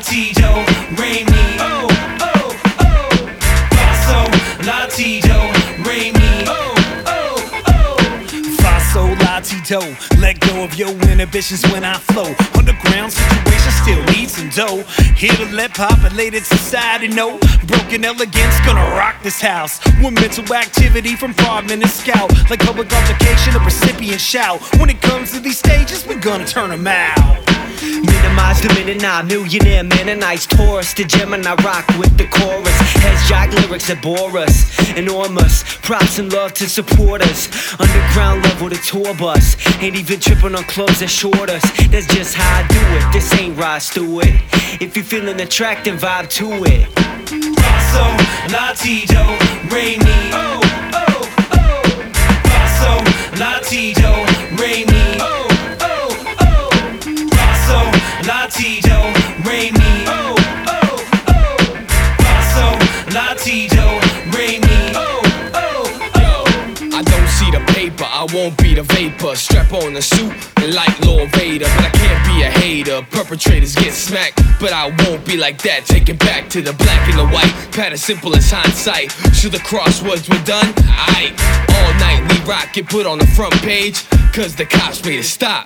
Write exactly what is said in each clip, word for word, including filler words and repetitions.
Latido, Re Mi. Oh, oh, oh. Faso, Latido, Re Mi. Oh, oh, oh. Faso, Latido, let go of your inhibitions when I flow. Underground situation still needs some dough. Here to let populated society know broken elegance gonna rock this house. With mental activity from frogmen and scout, like public altercation, a recipient shout. When it comes to these stages, we're gonna turn them out. Minimize the minute now, millionaire Mennonites, Taurus, the Gemini rock with the chorus. Heads jack lyrics that bore us, enormous props and love to support us. Underground level the tour bus, ain't even tripping on clothes that short us. That's just how I do it, this ain't Rod Stewart. If you feeling the track, then vibe to it. Faso, Latido, Re Mi. Oh, oh, oh. Faso, Latido, Re Mi. Oh, oh, oh. Faso, Latido, Re Mi. Oh, oh, oh. Faso, Latido, Re Mi. Oh, oh, oh. I don't see the paper, I won't be the vapor. Strap on the suit like Lord Vader, but I can't be a hater. Perpetrators get smacked, but I won't be like that. Take it back to the black and the white, pattern simple as hindsight. Sure the crosswords were done? Aight. All night we rock, get put on the front page, cause the cops made it stop.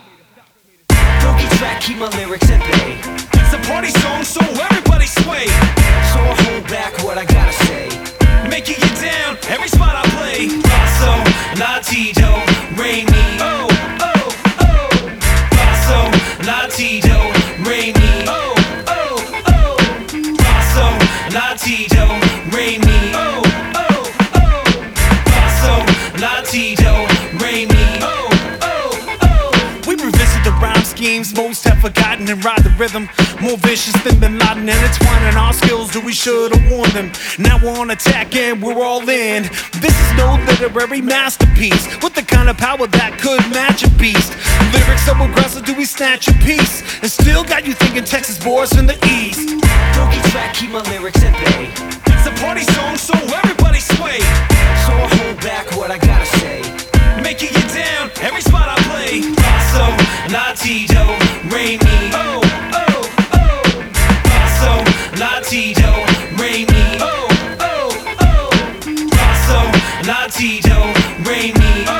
Funky track, keep my lyrics at bay. It's a party song, so everybody sway. So I hold back what I gotta say. Making it down every spot I play. Faso, Latido, Re Mi. Oh, oh, oh. Faso, Latido, Re Mi. Oh, oh, oh. Faso, Latido, Re Mi. Oh, oh, oh. Faso, Latido, Re Mi. Oh, oh, oh. We revisit the rhyme schemes most have forgotten and ride the rhythm. More vicious than Bin Laden, intertwining our skills that we should've warned them. Now we're on attack and we're all in. This is no literary masterpiece with the kind of power that could match a beast. Lyrics so aggressive, do we snatch a piece and still got you thinking Texas boys from the east. Funky track, keep my lyrics at bay. It's a party song, so everybody sway. So I hold back what I gotta say. Making it down every spot I play. Faso, Latido, Re Mi. Oh, oh, oh. Faso, Latido, Re Mi. Oh, oh, oh. Faso, Latido, Re Mi.